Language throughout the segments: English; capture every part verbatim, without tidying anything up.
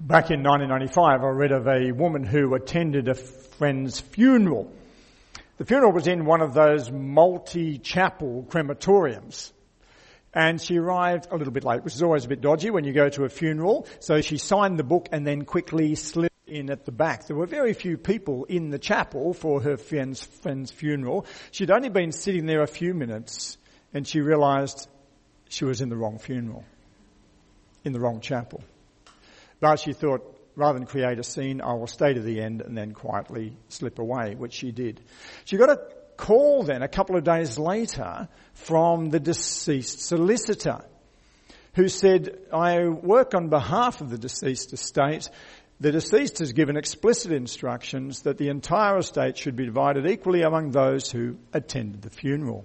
Back in nineteen ninety-five, I read of a woman who attended a friend's funeral. The funeral was in one of those multi-chapel crematoriums. And she arrived a little bit late, which is always a bit dodgy when you go to a funeral. So she signed the book and then quickly slipped in at the back. There were very few people in the chapel for her friend's, friend's funeral. She'd only been sitting there a few minutes and she realised she was in the wrong funeral, in the wrong chapel. But she thought, rather than create a scene, I will stay to the end and then quietly slip away, which she did. She got a call then a couple of days later from the deceased solicitor who said, I work on behalf of the deceased estate. The deceased has given explicit instructions that the entire estate should be divided equally among those who attended the funeral.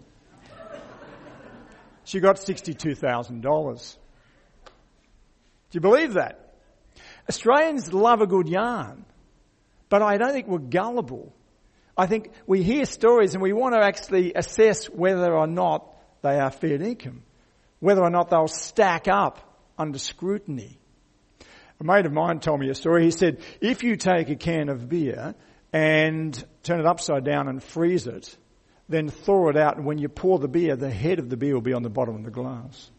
She got sixty-two thousand dollars. Do you believe that? Australians love a good yarn, but I don't think we're gullible. I think we hear stories and we want to actually assess whether or not they are fair income, whether or not they'll stack up under scrutiny. A mate of mine told me a story. He said, if you take a can of beer and turn it upside down and freeze it, then thaw it out, and when you pour the beer, the head of the beer will be on the bottom of the glass.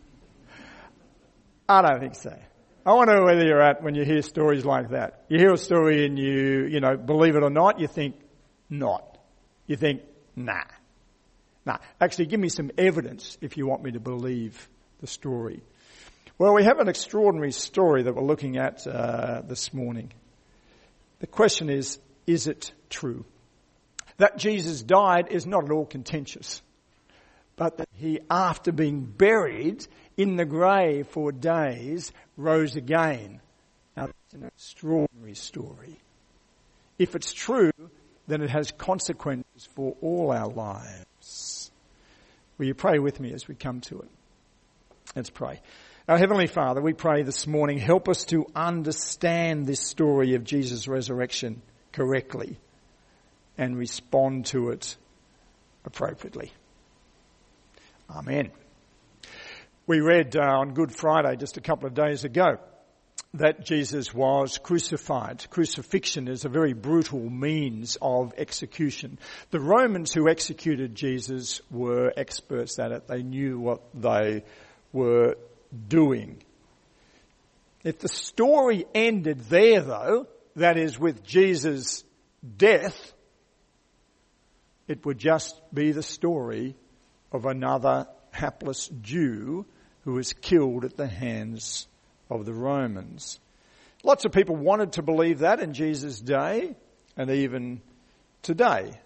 I don't think so. I wonder whether you're at when you hear stories like that. You hear a story and you, you know, believe it or not, you think, not. You think, nah. Nah. Actually, give me some evidence if you want me to believe the story. Well, we have an extraordinary story that we're looking at uh, this morning. The question is, is it true? That Jesus died is not at all contentious. But that he, after being buried in the grave for days, rose again. Now, that's an extraordinary story. If it's true, then it has consequences for all our lives. Will you pray with me as we come to it? Let's pray. Our Heavenly Father, we pray this morning, help us to understand this story of Jesus' resurrection correctly and respond to it appropriately. Amen. We read uh, on Good Friday just a couple of days ago that Jesus was crucified. Crucifixion is a very brutal means of execution. The Romans who executed Jesus were experts at it. They knew what they were doing. If the story ended there, though, that is with Jesus' death, it would just be the story of another hapless Jew who was killed at the hands of the Romans. Lots of people wanted to believe that in Jesus' day and even today.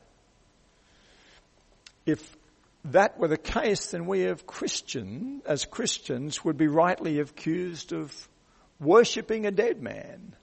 If that were the case, then we as Christian, as Christians would be rightly accused of worshipping a dead man.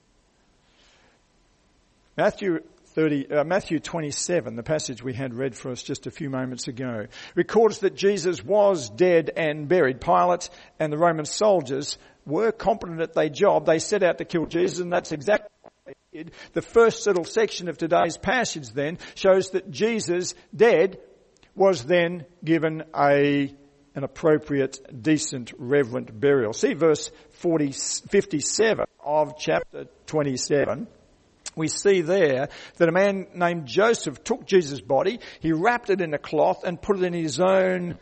Matthew thirty, uh, Matthew twenty-seven, the passage we had read for us just a few moments ago, records that Jesus was dead and buried. Pilate and the Roman soldiers were competent at their job. They set out to kill Jesus, and that's exactly what they did. The first little section of today's passage then shows that Jesus, dead, was then given a an appropriate, decent, reverent burial. See verse forty, fifty-seven of chapter twenty-seven. We see there that a man named Joseph took Jesus' body, he wrapped it in a cloth and put it in his own.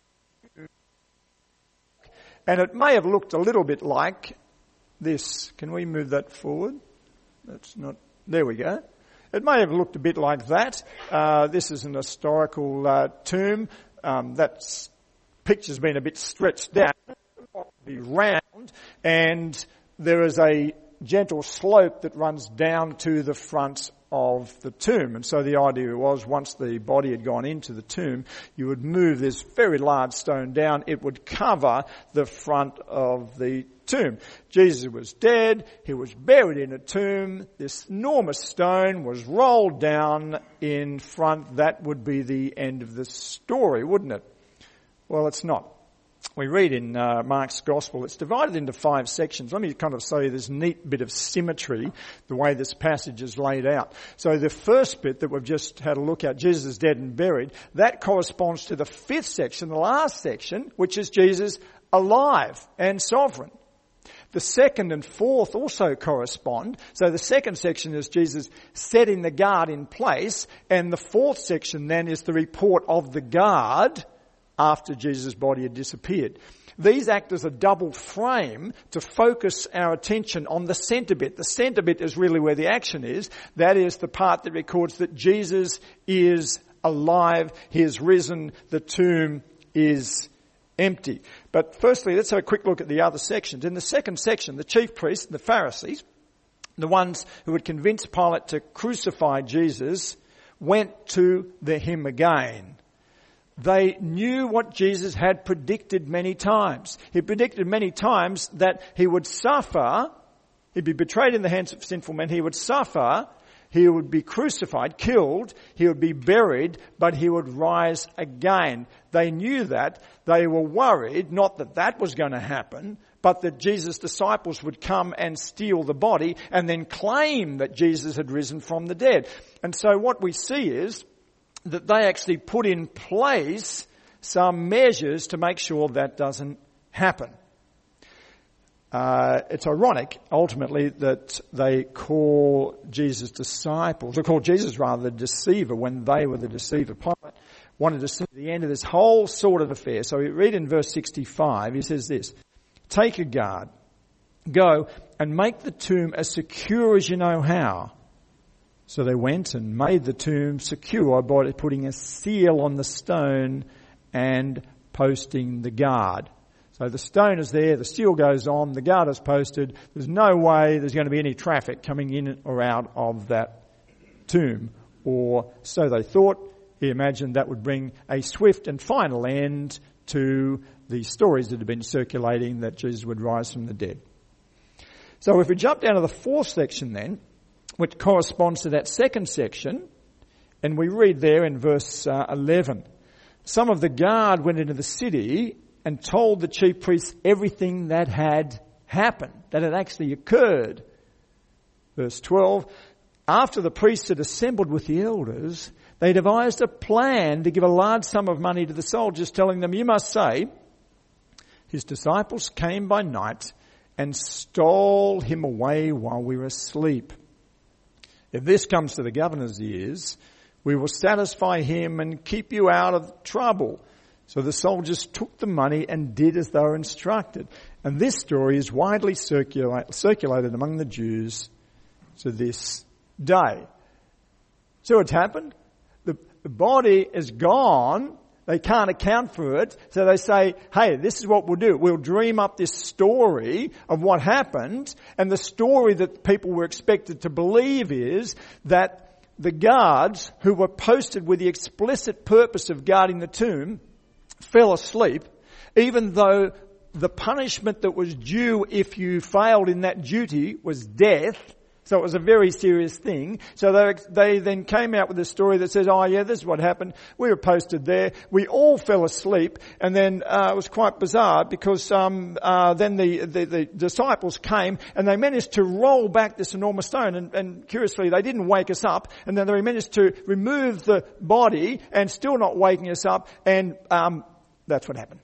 And it may have looked a little bit like this. Can we move that forward? That's not, there we go. It may have looked a bit like that. Uh, this is an historical uh, tomb. Um, that picture's been a bit stretched out. It ought to be round, and there is a gentle slope that runs down to the front of the tomb. And so the idea was, once the body had gone into the tomb, you would move this very large stone down. It would cover the front of the tomb. Jesus was dead. He was buried in a tomb. This enormous stone was rolled down in front. That would be the end of the story, wouldn't it? Well, it's not. We read in uh, Mark's Gospel, it's divided into five sections. Let me kind of show you this neat bit of symmetry, the way this passage is laid out. So the first bit that we've just had a look at, Jesus is dead and buried, that corresponds to the fifth section, the last section, which is Jesus alive and sovereign. The second and fourth also correspond. So the second section is Jesus setting the guard in place, and the fourth section then is the report of the guard after Jesus' body had disappeared. These act as a double frame to focus our attention on the centre bit. The centre bit is really where the action is. That is the part that records that Jesus is alive, he is risen, the tomb is empty. But firstly, let's have a quick look at the other sections. In the second section, the chief priests and the Pharisees, the ones who had convinced Pilate to crucify Jesus, went to the hymn again. They knew what Jesus had predicted many times. He predicted many times that he would suffer, he'd be betrayed in the hands of sinful men, he would suffer, he would be crucified, killed, he would be buried, but he would rise again. They knew that. They were worried, not that that was going to happen, but that Jesus' disciples would come and steal the body and then claim that Jesus had risen from the dead. And so what we see is that they actually put in place some measures to make sure that doesn't happen. Uh, it's ironic, ultimately, that they call Jesus disciples, or call Jesus rather the deceiver when they were the deceiver. Pilate wanted to see the end of this whole sort of affair. So we read in verse sixty-five, he says this, "Take a guard, go and make the tomb as secure as you know how." So they went and made the tomb secure by putting a seal on the stone and posting the guard. So the stone is there, the seal goes on, the guard is posted. There's no way there's going to be any traffic coming in or out of that tomb. Or so they thought. He imagined that would bring a swift and final end to the stories that had been circulating that Jesus would rise from the dead. So if we jump down to the fourth section then, which corresponds to that second section, and we read there in verse uh, eleven, "Some of the guard went into the city and told the chief priests everything that had happened, that had actually occurred." Verse twelve, "After the priests had assembled with the elders, they devised a plan to give a large sum of money to the soldiers, telling them, 'You must say, his disciples came by night and stole him away while we were asleep. If this comes to the governor's ears, we will satisfy him and keep you out of trouble.' So the soldiers took the money and did as they were instructed." And this story is widely circulate, circulated among the Jews to this day. So what's happened? The, the body is gone. They can't account for it. So they say, hey, this is what we'll do. We'll dream up this story of what happened. And the story that people were expected to believe is that the guards who were posted with the explicit purpose of guarding the tomb fell asleep, even though the punishment that was due if you failed in that duty was death. So it was a very serious thing. So they, they then came out with a story that says, oh yeah, this is what happened. We were posted there. We all fell asleep. And then uh, it was quite bizarre because um, uh, then the, the, the disciples came and they managed to roll back this enormous stone. And, and curiously, they didn't wake us up. And then they managed to remove the body and still not waking us up. And um, that's what happened.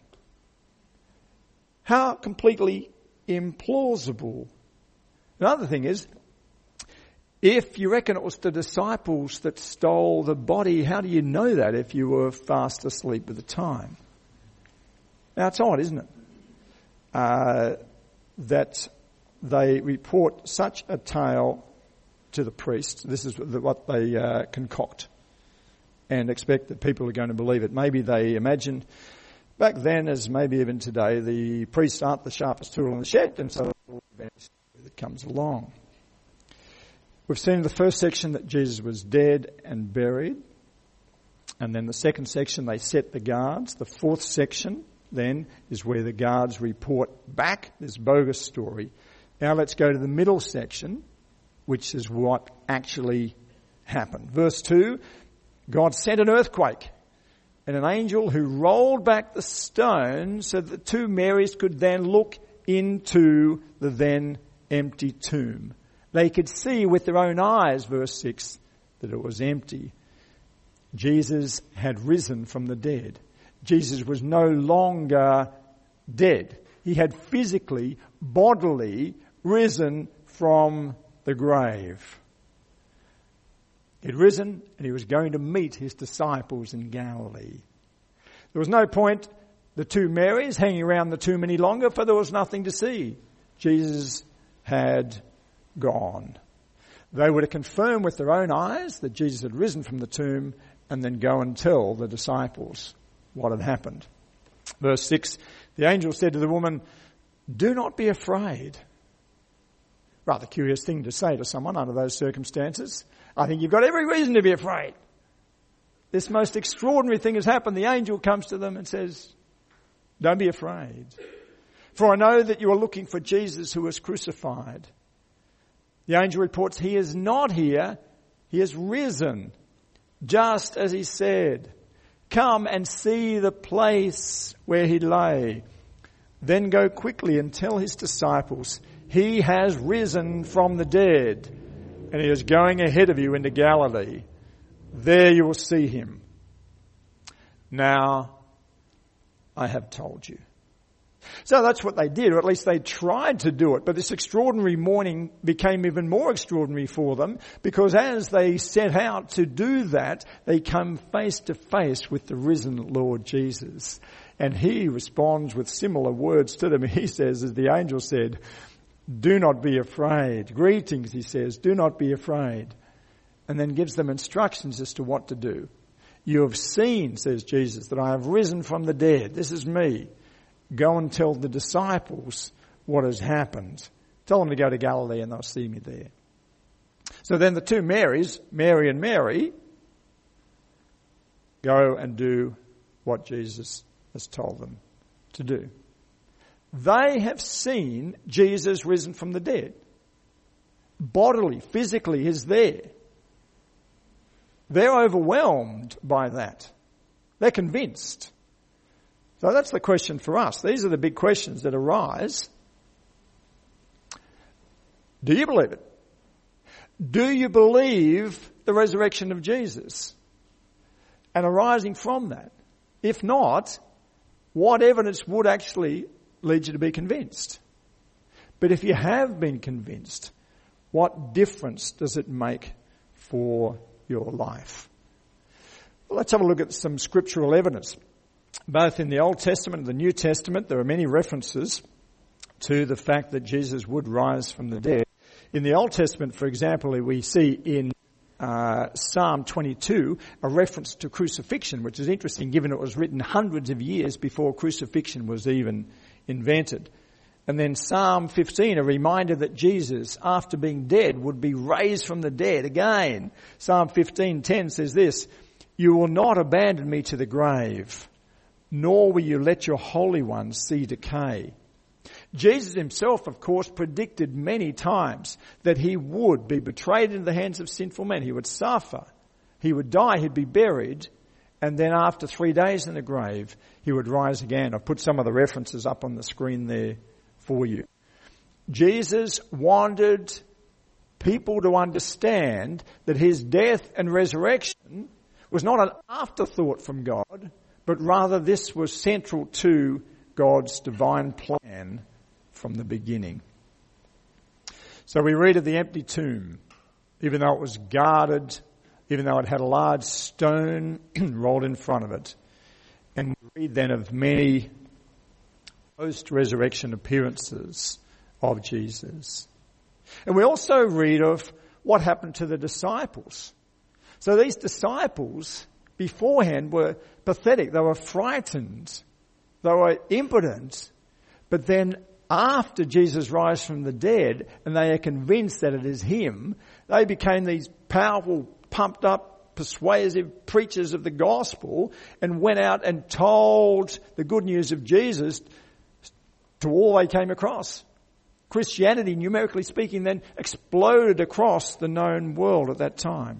How completely implausible. Another thing is, if you reckon it was the disciples that stole the body, how do you know that if you were fast asleep at the time? Now, it's odd, isn't it? Uh, that they report such a tale to the priests. This is what they uh, concoct and expect that people are going to believe it. Maybe they imagined back then, as maybe even today, the priests aren't the sharpest tool in the shed, and so it comes along. We've seen in the first section that Jesus was dead and buried. And then the second section, they set the guards. The fourth section, then, is where the guards report back this bogus story. Now let's go to the middle section, which is what actually happened. Verse two, God sent an earthquake and an angel who rolled back the stone so that the two Marys could then look into the then empty tomb. They could see with their own eyes, verse six, that it was empty. Jesus had risen from the dead. Jesus was no longer dead. He had physically, bodily risen from the grave. He'd risen and he was going to meet his disciples in Galilee. There was no point the two Marys hanging around the tomb any longer, for there was nothing to see. Jesus had gone. They were to confirm with their own eyes that Jesus had risen from the tomb and then go and tell the disciples what had happened. Verse six, the angel said to the woman, "Do not be afraid." Rather curious thing to say to someone under those circumstances. I think you've got every reason to be afraid. This most extraordinary thing has happened. The angel comes to them and says, "Don't be afraid. For I know that you are looking for Jesus who was crucified. The angel reports he is not here. He has risen, just as he said. Come and see the place where he lay. Then go quickly and tell his disciples, he has risen from the dead, and he is going ahead of you into Galilee. There you will see him. Now, I have told you." So that's what they did, or at least they tried to do it. But this extraordinary morning became even more extraordinary for them, because as they set out to do that, they come face to face with the risen Lord Jesus. And he responds with similar words to them. He says, as the angel said, "Do not be afraid." Greetings, he says, "Do not be afraid." And then gives them instructions as to what to do. "You have seen," says Jesus, "that I have risen from the dead." This is me. "Go and tell the disciples what has happened. Tell them to go to Galilee and they'll see me there." So then the two Marys, Mary and Mary, go and do what Jesus has told them to do. They have seen Jesus risen from the dead. Bodily, physically, he's there. They're overwhelmed by that. They're convinced. So that's the question for us. These are the big questions that arise. Do you believe it? Do you believe the resurrection of Jesus? And arising from that, if not, what evidence would actually lead you to be convinced? But if you have been convinced, what difference does it make for your life? Well, let's have a look at some scriptural evidence. Both in the Old Testament and the New Testament, there are many references to the fact that Jesus would rise from the dead. In the Old Testament, for example, we see in uh, Psalm twenty-two a reference to crucifixion, which is interesting given it was written hundreds of years before crucifixion was even invented. And then Psalm fifteen, a reminder that Jesus, after being dead, would be raised from the dead again. Psalm fifteen ten says this, "You will not abandon me to the grave, nor will you let your Holy One see decay." Jesus himself, of course, predicted many times that he would be betrayed into the hands of sinful men. He would suffer. He would die. He'd be buried. And then after three days in the grave, he would rise again. I've put some of the references up on the screen there for you. Jesus wanted people to understand that his death and resurrection was not an afterthought from God, but rather this was central to God's divine plan from the beginning. So we read of the empty tomb, even though it was guarded, even though it had a large stone rolled in front of it. And we read then of many post-resurrection appearances of Jesus. And we also read of what happened to the disciples. So these disciples beforehand were pathetic. They were frightened. They were impotent. But then after Jesus rise from the dead and they are convinced that it is him, they became these powerful, pumped up, persuasive preachers of the gospel and went out and told the good news of Jesus to all they came across. Christianity, numerically speaking, then exploded across the known world at that time.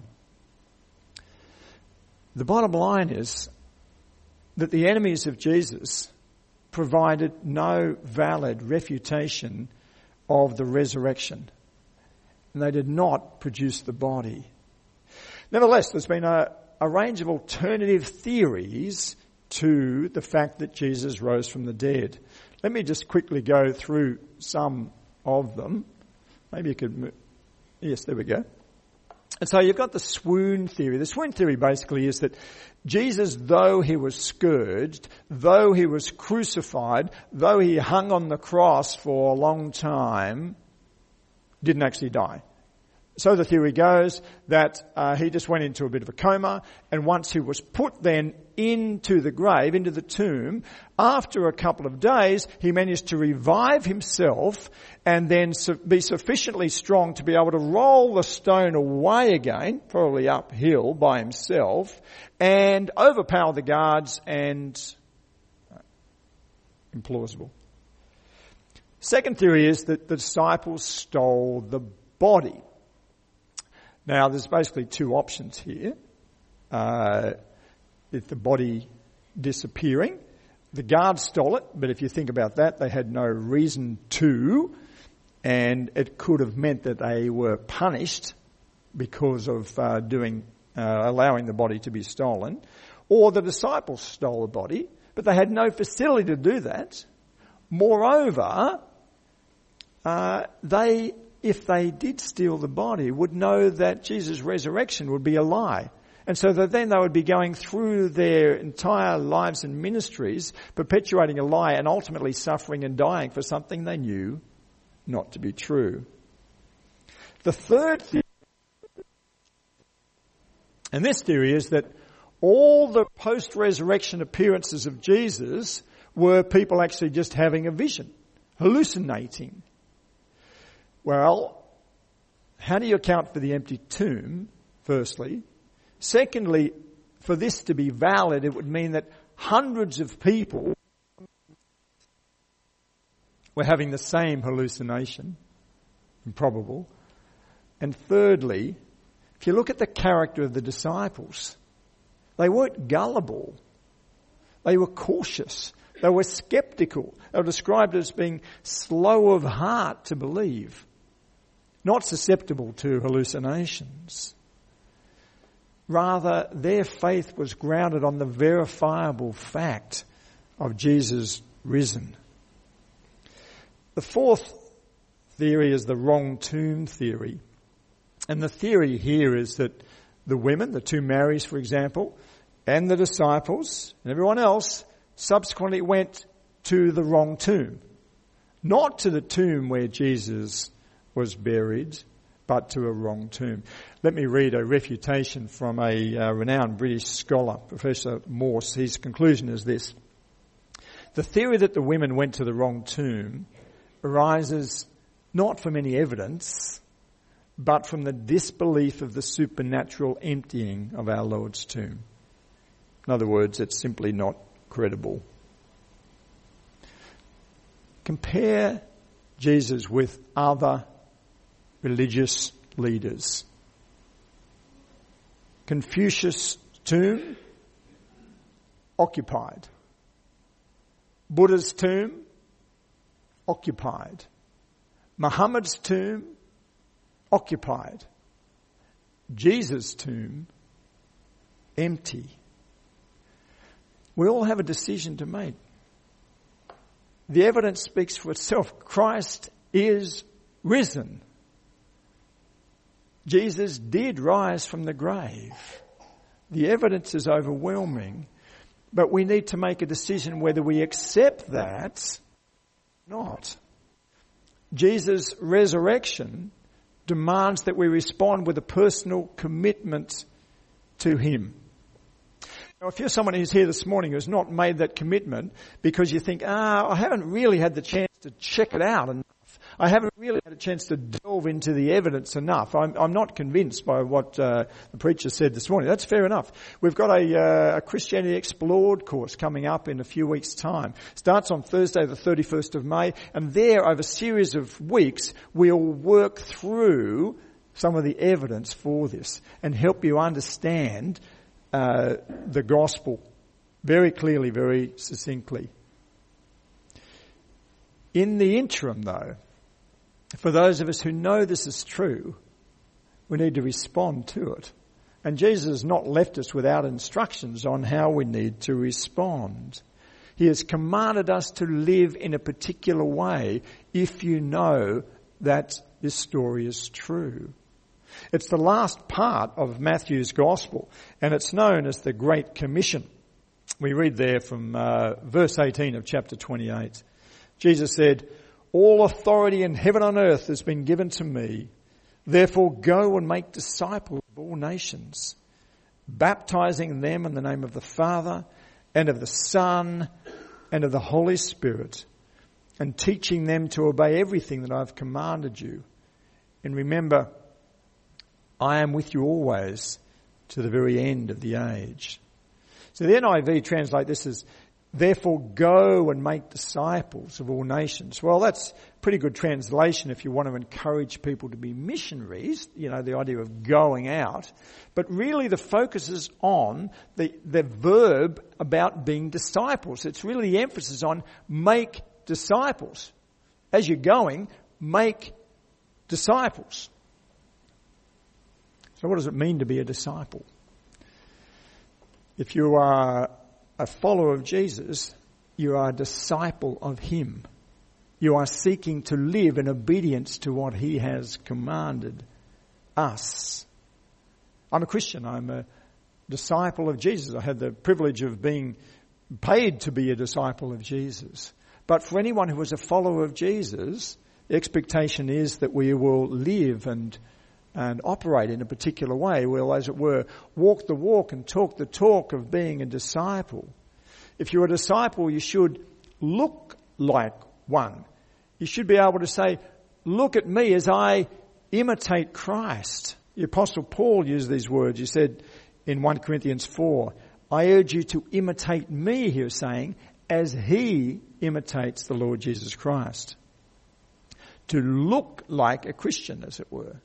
The bottom line is that the enemies of Jesus provided no valid refutation of the resurrection. And they did not produce the body. Nevertheless, there's been a, a range of alternative theories to the fact that Jesus rose from the dead. Let me just quickly go through some of them. Maybe you could move. Yes, there we go. And so you've got the swoon theory. The swoon theory basically is that Jesus, though he was scourged, though he was crucified, though he hung on the cross for a long time, didn't actually die. So the theory goes that uh, he just went into a bit of a coma, and once he was put then into the grave, into the tomb, after a couple of days, he managed to revive himself and then su- be sufficiently strong to be able to roll the stone away again, probably uphill by himself, and overpower the guards, and uh, implausible. Second theory is that the disciples stole the body. Now, there's basically two options here. Uh, if the body disappearing, the guards stole it, but if you think about that, they had no reason to, and it could have meant that they were punished because of uh, doing, uh, allowing the body to be stolen. Or the disciples stole the body, but they had no facility to do that. Moreover, uh, they if they did steal the body, would know that Jesus' resurrection would be a lie. And so that then they would be going through their entire lives and ministries, perpetuating a lie and ultimately suffering and dying for something they knew not to be true. The third theory, and this theory is that all the post-resurrection appearances of Jesus were people actually just having a vision, hallucinating. Well, how do you account for the empty tomb, firstly? Secondly, for this to be valid, it would mean that hundreds of people were having the same hallucination, improbable. And thirdly, if you look at the character of the disciples, they weren't gullible. They were cautious. They were skeptical. They were described as being slow of heart to believe, not susceptible to hallucinations. Rather, their faith was grounded on the verifiable fact of Jesus risen. The fourth theory is the wrong tomb theory. And the theory here is that the women, the two Marys, for example, and the disciples and everyone else subsequently went to the wrong tomb. Not to the tomb where Jesus was buried, but to a wrong tomb. Let me read a refutation from a uh, renowned British scholar, Professor Morse. His conclusion is this: the theory that the women went to the wrong tomb arises not from any evidence, but from the disbelief of the supernatural emptying of our Lord's tomb. In other words, it's simply not credible. Compare Jesus with other religious leaders. Confucius' tomb, occupied. Buddha's tomb, occupied. Muhammad's tomb, occupied. Jesus' tomb, empty. We all have a decision to make. The evidence speaks for itself. Christ is risen. Jesus did rise from the grave. The evidence is overwhelming, but we need to make a decision whether we accept that or not. Jesus' resurrection demands that we respond with a personal commitment to him. Now, if you're someone who's here this morning who's not made that commitment because you think, ah, I haven't really had the chance to check it out enough. I haven't really had a chance to delve into the evidence enough. I'm, I'm not convinced by what uh, the preacher said this morning. That's fair enough. We've got a, uh, a Christianity Explored course coming up in a few weeks' time. Starts on Thursday the thirty-first of May, and there over a series of weeks we'll work through some of the evidence for this and help you understand uh, the gospel very clearly, very succinctly. In the interim, though, for those of us who know this is true, we need to respond to it. And Jesus has not left us without instructions on how we need to respond. He has commanded us to live in a particular way if you know that this story is true. It's the last part of Matthew's Gospel, and it's known as the Great Commission. We read there from uh, verse eighteen of chapter twenty-eight. Jesus said, "All authority in heaven and earth has been given to me. Therefore go and make disciples of all nations, baptizing them in the name of the Father and of the Son and of the Holy Spirit, and teaching them to obey everything that I've commanded you. And remember, I am with you always to the very end of the age." So the N I V translate this as, "Therefore go and make disciples of all nations." Well, that's a pretty good translation if you want to encourage people to be missionaries, you know, the idea of going out. But really the focus is on the, the verb about being disciples. It's really the emphasis on make disciples. As you're going, make disciples. So what does it mean to be a disciple? If you are a follower of Jesus, you are a disciple of him. You are seeking to live in obedience to what he has commanded us. I'm a Christian. I'm a disciple of Jesus. I had the privilege of being paid to be a disciple of Jesus. But for anyone who is a follower of Jesus, the expectation is that we will live and and operate in a particular way. We'll, as it were, walk the walk and talk the talk of being a disciple. If you're a disciple, you should look like one. You should be able to say, "Look at me as I imitate Christ." The Apostle Paul used these words. He said in First Corinthians four, "I urge you to imitate me," he was saying, "as he imitates the Lord Jesus Christ." To look like a Christian, as it were.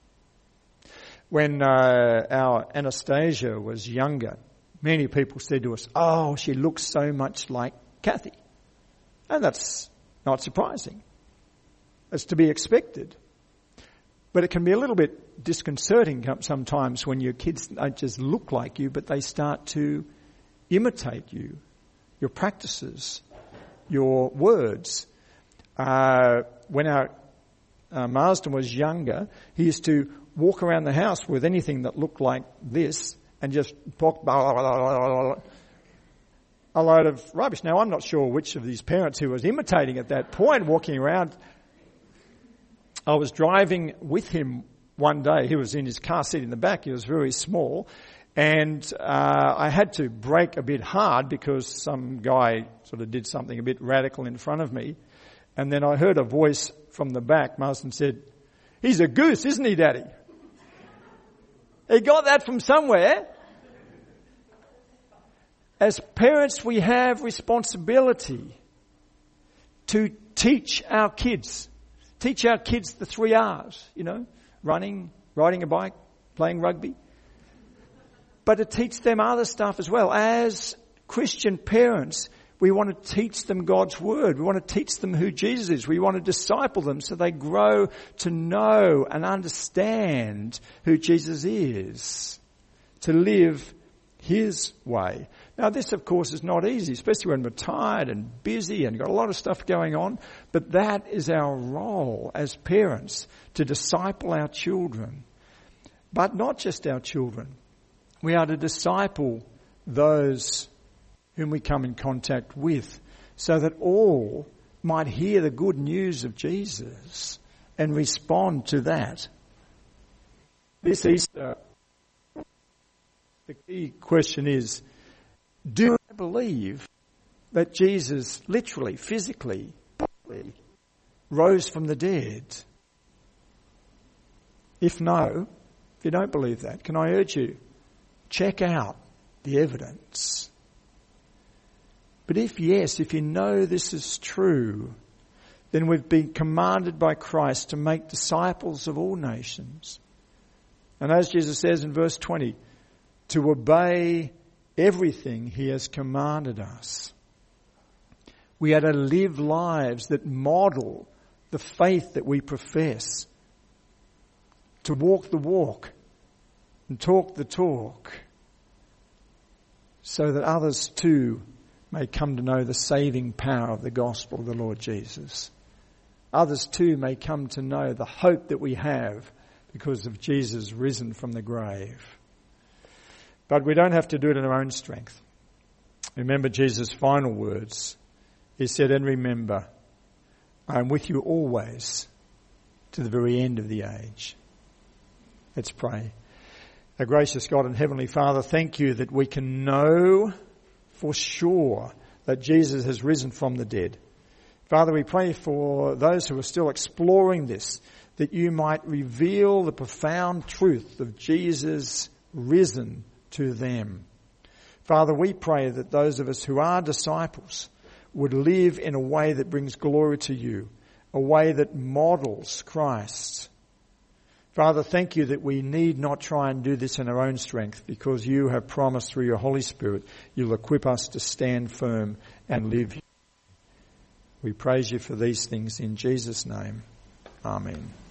When uh, our Anastasia was younger, many people said to us, "Oh, she looks so much like Kathy." And that's not surprising. It's to be expected. But it can be a little bit disconcerting sometimes when your kids don't just look like you, but they start to imitate you, your practices, your words. Uh, when our uh, Marsden was younger, he used to walk around the house with anything that looked like this and just talk blah, blah, blah, blah, blah, a load of rubbish. Now, I'm not sure which of these parents he was imitating at that point, walking around. I was driving with him one day. He was in his car seat in the back. He was very small. And uh, I had to brake a bit hard because some guy sort of did something a bit radical in front of me. And then I heard a voice from the back. Marsden said, "He's a goose, isn't he, Daddy?" He got that from somewhere. As parents, we have responsibility to teach our kids. Teach our kids the three R's, you know, running, riding a bike, playing rugby. But to teach them other stuff as well. As Christian parents, we want to teach them God's word. We want to teach them who Jesus is. We want to disciple them so they grow to know and understand who Jesus is, to live his way. Now, this, of course, is not easy, especially when we're tired and busy and got a lot of stuff going on. But that is our role as parents, to disciple our children. But not just our children. We are to disciple those whom we come in contact with, so that all might hear the good news of Jesus and respond to that. This Easter, the key question is, do I believe that Jesus literally, physically, bodily, rose from the dead? If no, if you don't believe that, can I urge you, check out the evidence. But if yes, if you know this is true, then we've been commanded by Christ to make disciples of all nations. And as Jesus says in verse twenty, to obey everything he has commanded us. We are to live lives that model the faith that we profess. To walk the walk and talk the talk, so that others too may come to know the saving power of the gospel of the Lord Jesus. Others too may come to know the hope that we have because of Jesus risen from the grave. But we don't have to do it in our own strength. Remember Jesus' final words. He said, and remember, I am with you always to the very end of the age. Let's pray. Our gracious God and Heavenly Father, thank you that we can know for sure that Jesus has risen from the dead. Father, we pray for those who are still exploring this, that you might reveal the profound truth of Jesus risen to them. Father, we pray that those of us who are disciples would live in a way that brings glory to you, a way that models Christ. Father, thank you that we need not try and do this in our own strength, because you have promised through your Holy Spirit you'll equip us to stand firm and live. We praise you for these things in Jesus' name. Amen.